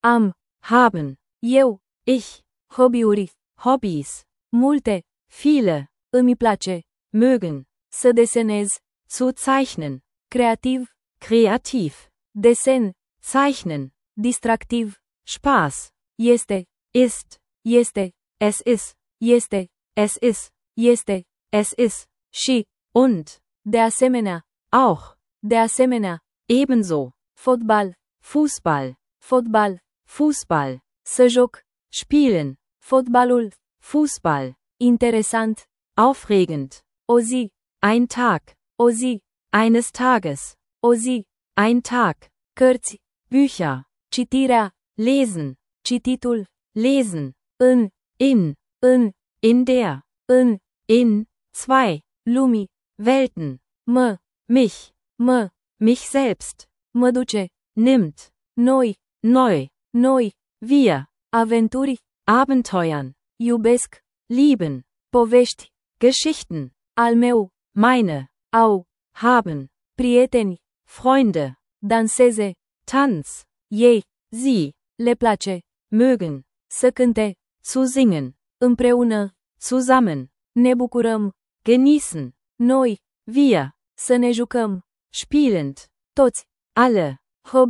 Am. haben, Eu. ich, Hobby-uri. Hobbys, Multe. viele, Îmi place. mögen, Să desenez. zu zeichnen, Creativ. kreativ, Desen. zeichnen, Distractiv. Spaß, Este. ist, Este. es ist, Este. es ist, Este. es ist, Și. und, De asemenea. auch, De asemenea. ebenso, Fotbal. Fußball, Fotbal. Fußball, Să joc. spielen, Fotbalul. Fußball, Interesant. aufregend, O zi. ein Tag, O zi. eines Tages, O zi. ein Tag, Cărți. Bücher, Citirea. lesen, Cititul. lesen, În. in În. der, În. in, zwei, Lumii. Welten, Mă. mich, Mich selbst, mă duce. nimmt, Noi. neu, wir, Aventuri. Abenteuern, Iubesc. lieben, Povești. Geschichten, Al meu. meine, Au. haben, Prieteni. Freunde, Danseze. Tanz, Ei. sie, Le place. mögen, Să cânte. zu singen, Împreună. zusammen, Ne bucurăm. genießen, Noi. wir, Să ne jucăm. spielend, Toți. alle,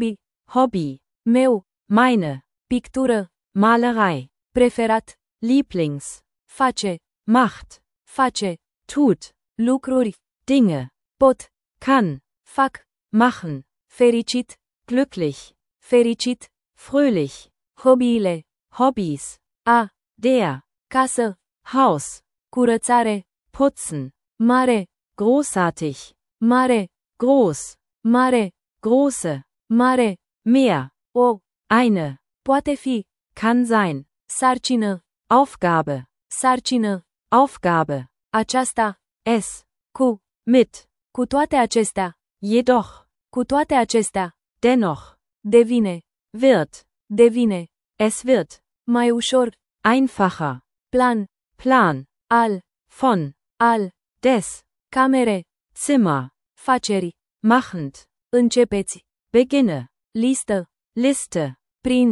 Hobby, Meu. meine, Pictură. Malerei, Preferat. Lieblings, Face. macht, Face. tut, Lucruri. Dinge, Pot. kann, Fac. machen, Fericit. glücklich, Fericit. fröhlich, Hobbiile. Hobbys, A. der, Casă. Haus, Curățare. putzen, Mare. großartig, Mare. groß, Mare. große, Mare. mehr, O. eine, Poate fi. kann sein, Sarcină. Aufgabe, Sarcină. Aufgabe, Aceasta. es, Cu. mit, Cu toate acestea. jedoch, Cu toate acestea. dennoch, Devine. wird, Devine. es wird, Mai ușor. einfacher, Plan. Plan, Al. von, Al. des, Camere. Zimmer, Faceri. machend, Începeți. beginne, Listă. Liste, Prin.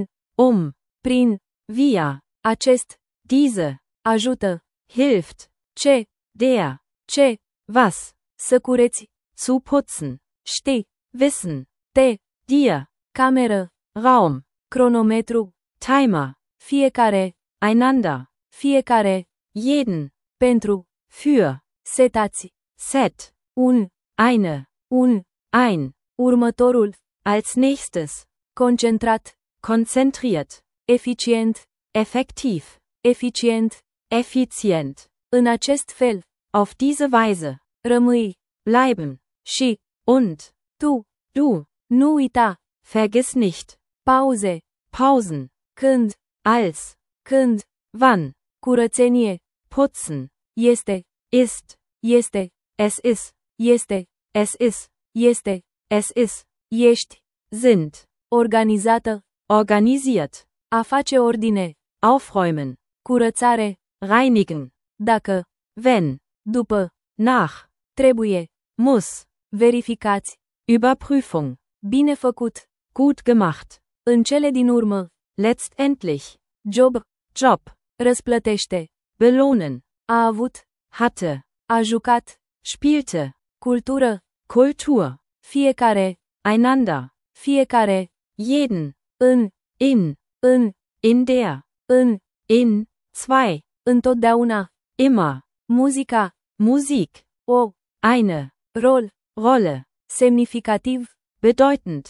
Prin. wir, Acest. diese, Ajută. hilft, Ce. der, Ce. was, Să cureți. zu putzen, Știi. wissen, Te. dir, Cameră. Raum, Cronometru. Timer, Fiecare. einander, Fiecare. jeden, Pentru. für, Setați. set, Un. eine, ein, Următorul. als nächstes, Concentrat. konzentriert, Eficient. effektiv, Eficient. effizient, În acest fel. auf diese Weise, Rămâi. bleiben, Și. und, du, Nu uita. vergiss nicht, Pauze. Pausen, Când. als, Când. wann, Curățenie. putzen, Este. ist, Este. es ist, Este. es ist, Este. es ist, Ești. sind, Organizată. organisiert, A face ordine. aufräumen, Curățare. reinigen, Dacă. wenn, După. nach, Trebuie. muss, Verificați. Überprüfung, Bine făcut. gut gemacht, În cele din urmă. letztendlich, Job. Job, Răsplătește. belohnen, A avut. hatte, A jucat. spielte, Cultură. Kultur, Fiecare. einander, Fiecare. jeden, În. in der, in, zwei, Întotdeauna. immer, Muzica. Musik, O. eine, Rol. Rolle, Semnificativ. bedeutend,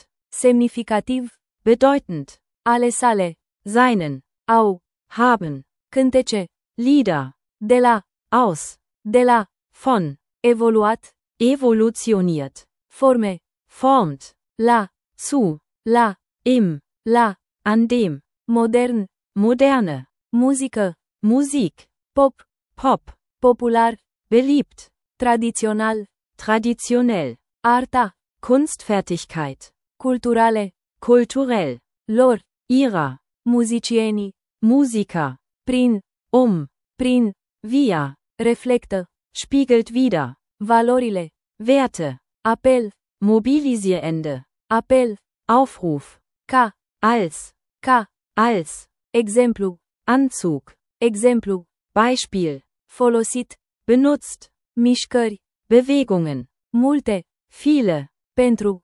bedeutend, Ale sale. seinen, Au. haben, Cântece. Lieder, De la. aus, von, Evoluat. evolutioniert, Forme. formt, La. zu, La. im, La. an dem, Modern. moderne, Muzică. Musik, Pop. Pop, Popular. beliebt, Tradițional. traditionell, Arta. Kunstfertigkeit, Culturale. kulturell, Lor. ihrer, Muzicienii. Musiker, Prin. Prin. wir, Reflectă. spiegelt wider, Valorile. Werte, Apel. mobilisierende, Apel. Aufruf, Ca. als, Ca. als, Exemplu. Anzug, Exemplu. Beispiel, Folosit. benutzt, Mișcări. Bewegungen, Multe. viele, Pentru.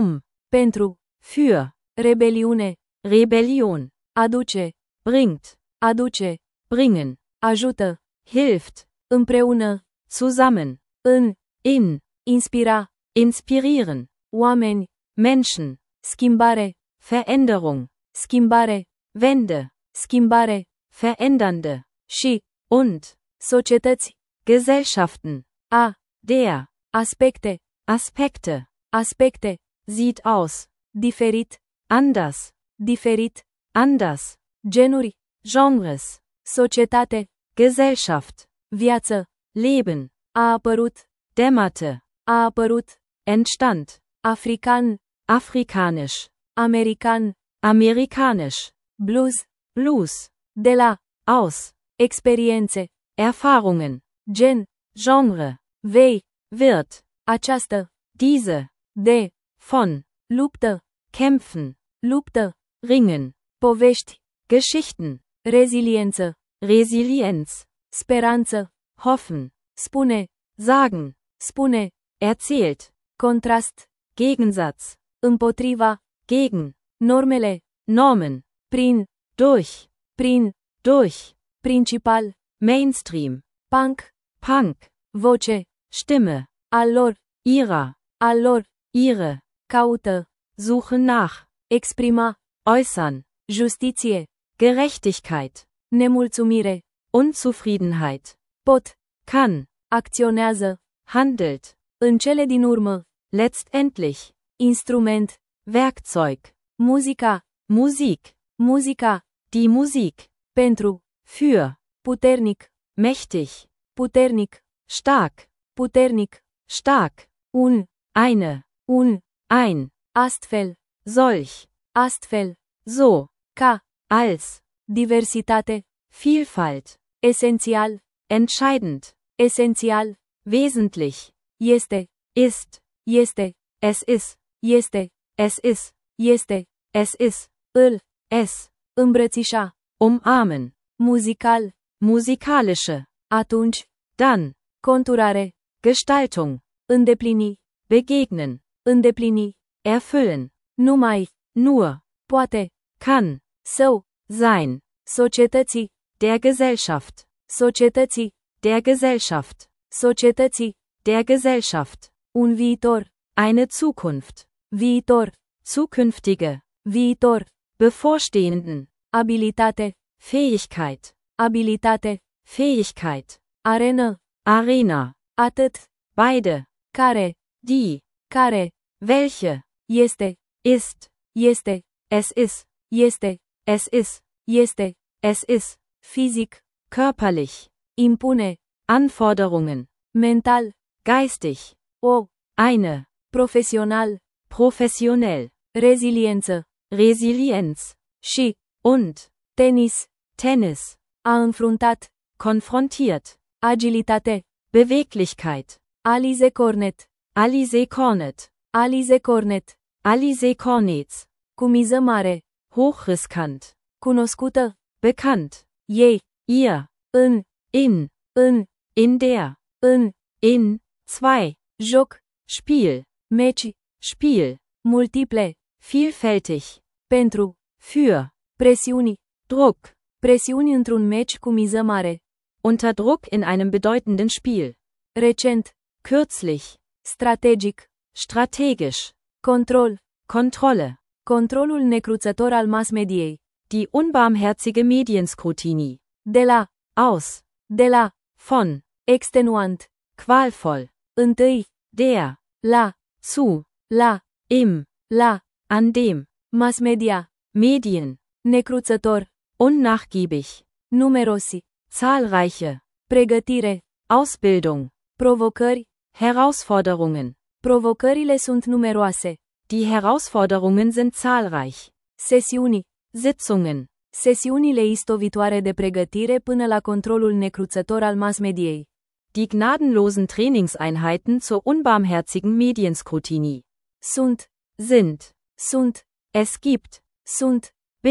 Pentru. für, Rebeliune. Rebellion, Aduce. bringt, Aduce. bringen, Ajută. hilft, Împreună. zusammen, in, Inspira. inspirieren, Oameni. Menschen, Schimbare. Veränderung, Schimbare. Wende, Schimbare. verändernde, Și. und, Societăți. Gesellschaften, A. der, Aspecte. Aspekte, Aspecte. sieht aus, Diferit. anders, Diferit. anders, Genuri. Genres, Societate. Gesellschaft, Viață. Leben, A apărut. dämmerte, A apărut. entstand, African. afrikanisch, American. amerikanisch, Blues. Blues, De la. aus, Experiențe. Erfahrungen, Gen. Genre, Vei. wird, Această. diese, De. von, Luptă. kämpfen, Luptă. ringen, Povești. Geschichten, Reziliență. Resilienz, Speranță. hoffen, Spune. sagen, Spune. erzählt, Contrast. Gegensatz, Împotriva. gegen, Normele. Normen, Prin. durch, durch, Principal. Mainstream, Punk. Punk, Voce. Stimme, Al lor. ihrer, Al lor. ihre, Caută. suchen nach, Exprima. äußern, Justiție. Gerechtigkeit, Nemulțumire. Unzufriedenheit, Pot. kann, Acționează. handelt, În cele din urmă. letztendlich, Instrument. Werkzeug, Muzica. Musik, Muzica. die Musik, Pentru. für, Puternic. mächtig, Puternic. stark, Puternic. stark, Un. eine, ein, Astfel. solch, Astfel. so, Ca. als, Diversitate. Vielfalt, Esențial. entscheidend, Esențial. wesentlich, Este. ist, Este. es ist, Este. es ist, Este. es ist, Îl. es, Îmbrățișa. umarmen, Muzical. musikalische, Atunci. dann, Conturare. Gestaltung, Îndeplini. begegnen, Îndeplini. erfüllen, Numai. nur, Poate. kann, Său. sein, Societății. der Gesellschaft, Societății. der Gesellschaft, Societății. der Gesellschaft, Un viitor. eine Zukunft, Viitor. zukünftige, Viitor. bevorstehenden, Abilitate. Fähigkeit, Abilitate. Fähigkeit, Arenă. Arena, Atât. beide, Care. die, Care. welche, Este. ist, Este. es ist, Este. es ist, Este. es ist, Fizic. körperlich, Impune. Anforderungen, Mental. geistig, O. eine, Profesional. professionell, Reziliență. Resilienz, Și. und, Tenis. Tennis, A înfruntat. konfrontiert, Agilitate. Beweglichkeit, Alize Cornet. Alize Cornet, Alize Cornet. Alize Cornets, Cu miză mare. hochriskant, Cunoscută. bekannt, Ei. ihr, În. in În. der, În. in, zwei, Joc. Spiel, Meci. Spiel, Multiple. vielfältig, Pentru. für, Presiuni. Druck, Presiuni într-un meci cu miză mare. unter Druck in einem bedeutenden Spiel, Recent. kürzlich, Strategic. strategisch, Control. Kontrolle, Controlul necruțător al mass-mediei. die unbarmherzige Medienskrutini, De la. aus, De la. von, Extenuant. qualvoll, Întâi. der, La. zu, La. im, La. an dem, Mass-media. Medien, Necruțător. unnachgiebig, Numerosi. zahlreiche, Pregătire. Ausbildung, Provocări. Herausforderungen, Provocările sunt numeroase. die Herausforderungen sind zahlreich, Sesiuni. Sitzungen, Sesiunile istovitoare de pregătire până la controlul necruțător al mass-mediei. die gnadenlosen Trainingseinheiten zur unbarmherzigen Medienskrutini, Sunt. sind, Sunt. es gibt, Sunt. bin,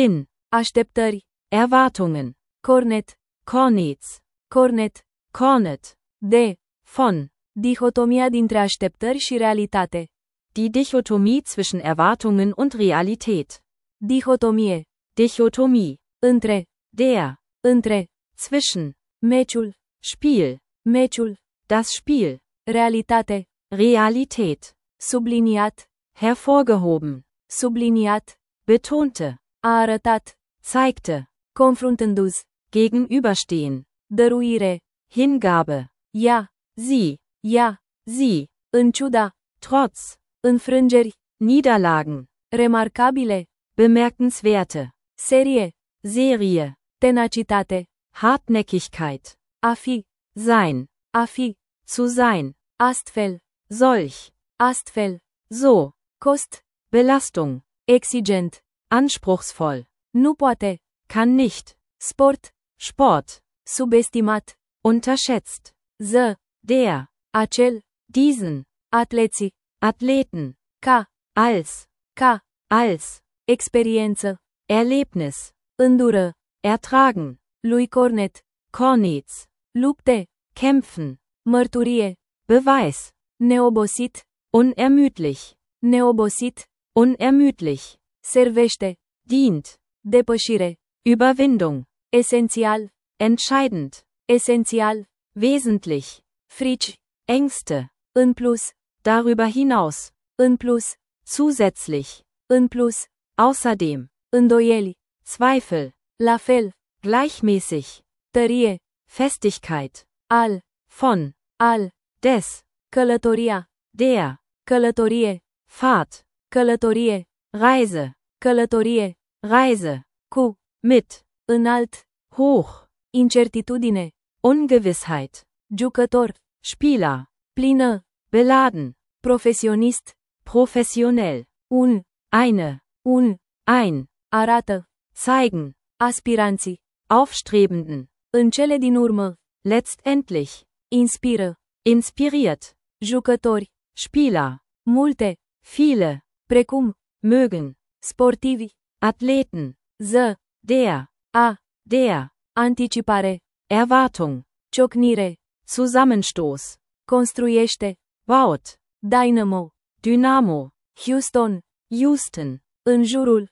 Așteptări. Erwartungen. Cornet. Cornets. Cornet. Cornet. De. Von. Dihotomia dintre așteptări și realitate. Die Dichotomie zwischen Erwartungen und Realität. Dihotomie. Dichotomie. Între. Der. Între. Zwischen. Meciul. Spiel. Meciul. Das Spiel. Realitate. Realität. Subliniat. Hervorgehoben. Subliniat. Betonte. A arătat. Zeigte. Confruntându-ți. Gegenüberstehen. Dăruire. Hingabe. Ea. Sie. Ea. Sie. În ciuda. Trotz. Înfrângeri. Niederlagen. Remarcabile. Bemerkenswerte. Serie. Serie. Tenacitate. Hartnäckigkeit. A fi. Sein. A fi. Zu sein. Astfel. Solch. Astfel. So. Cost. Belastung. Exigent. Anspruchsvoll. Nu poate. Kann nicht. Sport. Sport. Subestimat. Unterschätzt. Ză. Der. Acel. Diesen. Atleții. Athleten. Ca. Als. Ca. Als. Experiență. Erlebnis. Îndură. Ertragen. Lui Cornet. Cornets. Lupte. Kämpfen. Mărturie. Beweis. Neobosit. Unermüdlich. Neobosit. Unermüdlich. Servește. Dient. Depășire. Überwindung. Esențial. Entscheidend. Esențial. Wesentlich. Frici. Ängste. În plus. Darüber hinaus. În plus. Zusätzlich. În plus. Außerdem. Îndoieli. Zweifel. La fel. Gleichmäßig. Tărie. Festigkeit. Al. Von. Al. Des. Călătoria. Der. Călătorie. Fahrt. Călătorie. Reise. Călătorie. Reise. Cu. Mit. Înalt. Hoch. Incertitudine. Ungewissheit. Jucător. Spieler. Plină. Beladen. Profesionist. Professionell. Un. Eine. Un. Ein. Arată. Zeigen. Aspiranții. Aufstrebenden. În cele din urmă. Letztendlich. Inspiră. Inspiriert. Jucători. Spieler. Multe. Viele. Precum. Mögen. Sportivi. Athleten. Ză. Der. A. Der. Anticipare. Erwartung. Ciocnire. Zusammenstoß. Construiește. Baut. Dynamo. Dynamo. Houston. Houston. În jurul.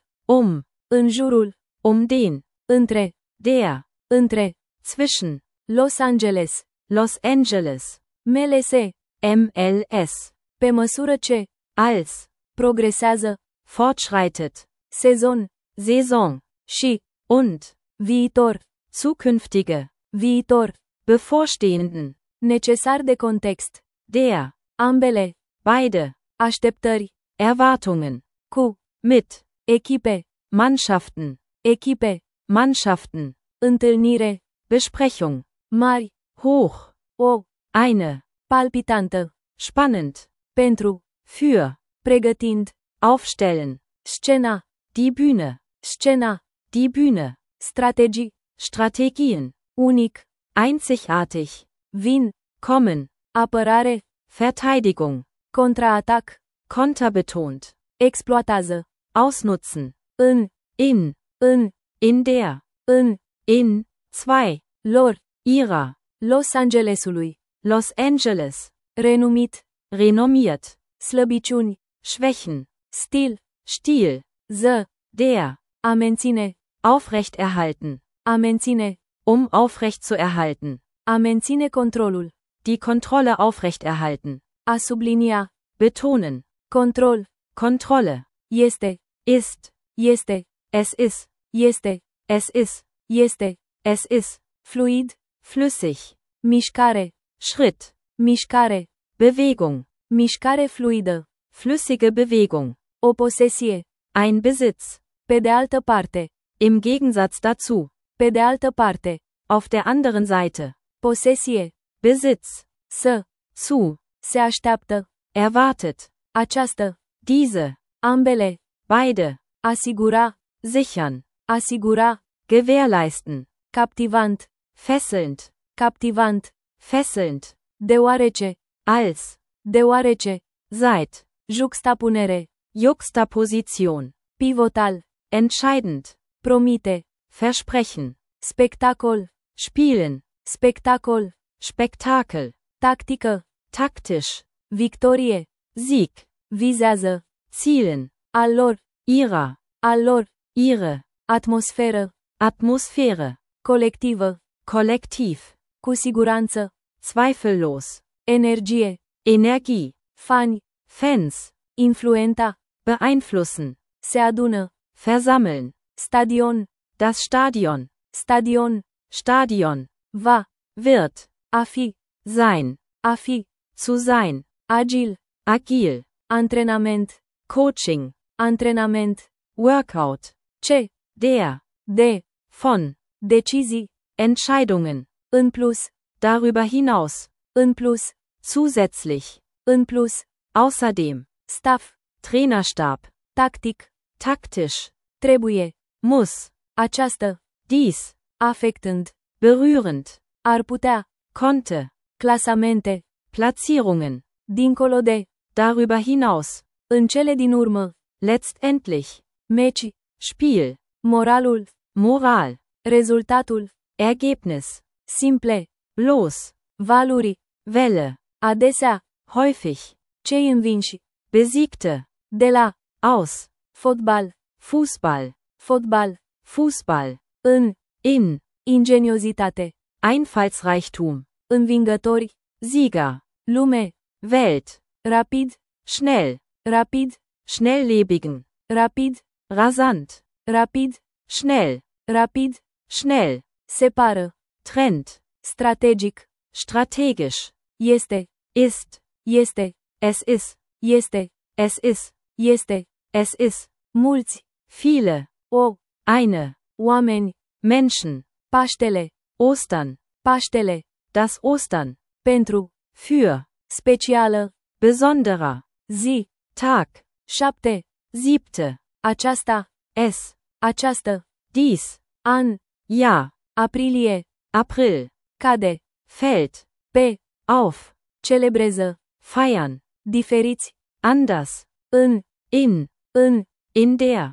În jurul. Den. Între. Der. Între. Zwischen. Los Angeles. Los Angeles. MLS. MLS. Pe măsură ce. Als. Progresează. Fortschreitet. Sezon. Saison. Și. Und. Viitor. Zukünftige. Viitor. Bevorstehenden. Necesar de context. Der. Ambele. Beide. Așteptări. Erwartungen. Cu. Mit. Echipe. Mannschaften. Echipe. Mannschaften. Întâlnire. Besprechung. Mari. Hoch. O. Eine. Palpitantă. Spannend. Pentru. Für. Pregătind. Aufstellen. Scena. Die Bühne. Scena. Die Bühne. Strategii. Strategien. Unic. Einzigartig. Vin. Kommen. Apărare. Verteidigung. Contraatac. Konterbetont. Exploatează. Ausnutzen. În. In. În. In der. În. In. Zwei. Lor. Ihrer. Los Angelesului. Los Angeles. Renumit. Renommiert. Slăbiciuni. Schwächen. Stil. Stil. Ză. Der. A menține. Aufrechterhalten. A menține. Aufrecht zu erhalten. A menține controlul. Die Kontrolle aufrechterhalten. A sublinia. Betonen. Control. Kontrolle. Este. Ist. Este. Es ist. Este. Es ist. Este. Es ist. Fluid. Flüssig. Mișcare. Schritt. Mișcare. Bewegung. Mișcare fluidă. Flüssige Bewegung. O posesie. Ein Besitz. Pe de altă parte. Im Gegensatz dazu. Pe de altă parte. Auf der anderen Seite. Posesie. Besitz. Să. Zu. Se așteaptă. Erwartet. Această. Diese. Ambele. Beide. Asigura. Sichern. Asigura. Gewährleisten. Captivant. Fesselnd. Captivant. Fesselnd. Deoarece. Als. Deoarece. Seit. Juxtapunere. Juxtaposition. Pivotal. Entscheidend. promite, versprechen, spectacol, spielen, spectacol, Spektakel, tactică, taktisch, victorie, Sieg, vizează, zielen, al lor, ihrer, al lor, ihre, atmosferă, Atmosphäre, colectivă, kollektiv, cu siguranță, zweifellos, energie, Energie, fani, Fans, influenta, beeinflussen, se adună, versammeln, stadion, das Stadion, stadion, Stadion, va, wird, a fi, sein, a fi, zu sein, agil, agil, antrenament, Coaching, antrenament, Workout, ce, der, de, von, decizii, Entscheidungen, în plus, darüber hinaus, în plus, zusätzlich, în plus, außerdem, staff, Trainerstab, tactic, taktisch, trebuie, muss, această, dies, afectând, berührend, ar putea, konnte, clasamente, Platzierungen, dincolo de, darüber hinaus, în cele din urmă, letztendlich, meci, Spiel, moralul, Moral, rezultatul, Ergebnis, simple, bloß, valuri, Welle, adesea, häufig, cei învinși, Besiegte, de la, aus, fotbal, Fußball, fotbal, Fußball, în, in, ingeniozitate, Einfallsreichtum, învingători, Sieger, lume, Welt, rapid, schnell, rapid, schnelllebigen, rapid, rasant, rapid, schnell, rapid, schnell, separă, Trend, strategic, strategisch, este, ist, este, es ist, este, es ist, este, es ist, mulți, viele, o, eine, oameni, Menschen, Paștele, Ostern, Paștele, das Ostern, pentru, für, specială, besonderer, zi, Tag, 7, siebte, aceasta, es, această, dies, an, ja, aprilie, April, cade, fällt, pe, auf, celebrează, feiern, diferiți, anders, în, in, în, der,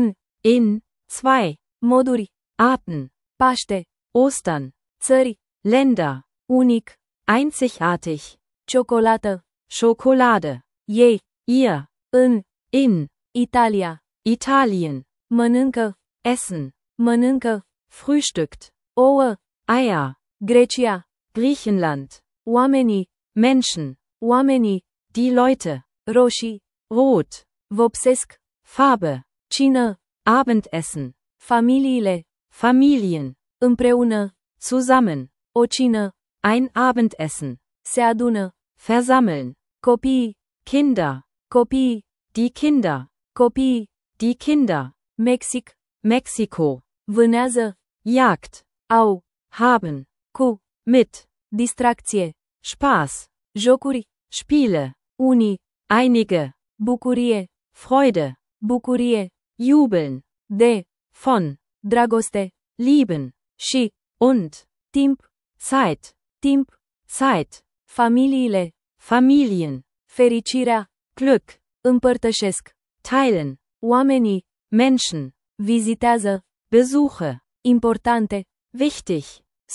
în, zwei, moduri, Arten, Paște, Ostern, țări, Länder, unic, einzigartig, ciocolată, Schokolade, ei, ihr, in, Italia, Italien, mănâncă, essen, mănâncă, frühstückt, ouă, Eier, Grecia, Griechenland, oamenii, Menschen, die Leute, roșii, rot, vopsesc, Farbe, cină, Abendessen, familiile, Familien, împreună, zusammen, o cină, ein Abendessen, se adună, versammeln, copiii, Kinder, die Kinder, Mexic, Mexiko, vânează, Jagd, au, haben, cu, mit, distracție, Spaß, jocuri, Spiele, unii, einige, bucurie, Freude, bucurie, jubeln, de, von, dragoste, lieben, și, und, timp, Zeit, familiile, Familien, fericirea, Glück, împărtășesc, teilen, oamenii, Menschen, vizitează, Besuche, importante, wichtig,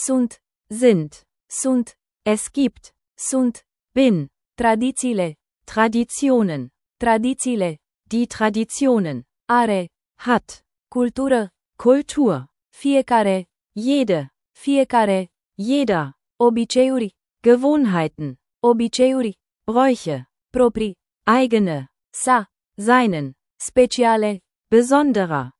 sunt, es gibt, sunt, bin, tradițiile, Traditionen, die Traditionen, are, hat, cultură, Kultur, fiecare, jeder, obiceiuri, Gewohnheiten, obiceiuri, Bräuche, proprii, eigene, sa, seinen, speciale, besonderer,